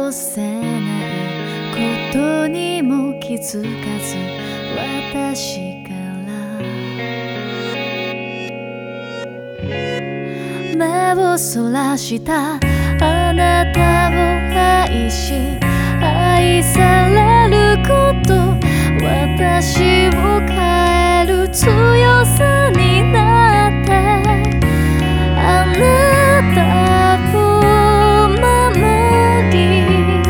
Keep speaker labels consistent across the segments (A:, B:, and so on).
A: どせないことにも気づかず私から目をそらしたあなたを愛し愛されること私を変える強さになってあなたを守り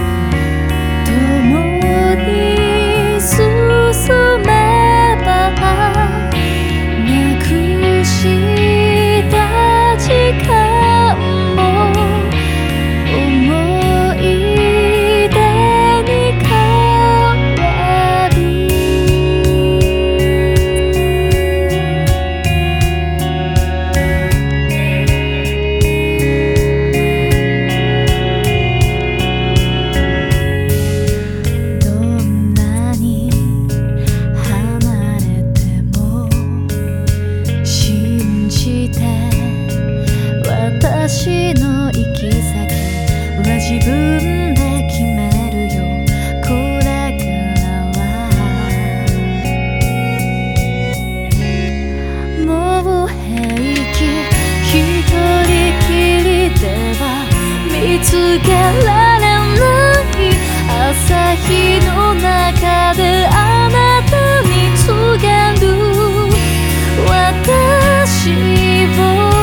A: 共に進めばなくした時間も思い出に変わるどんなに離れても信じて私の行き先は自分で決めるよこれからはもう平気一人きりでは見つけられない朝日の中であなたに告げる私を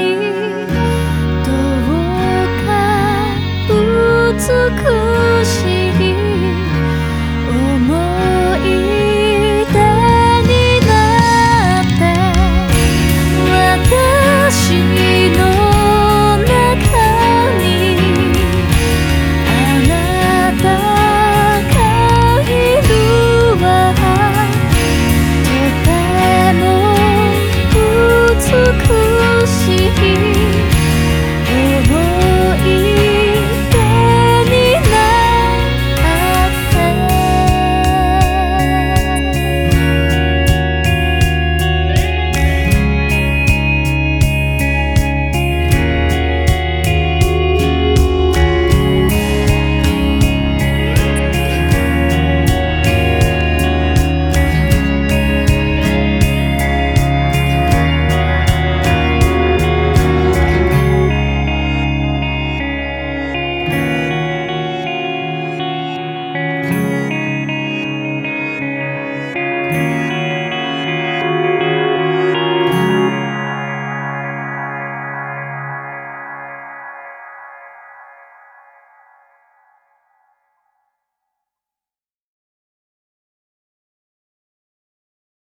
A: 美しい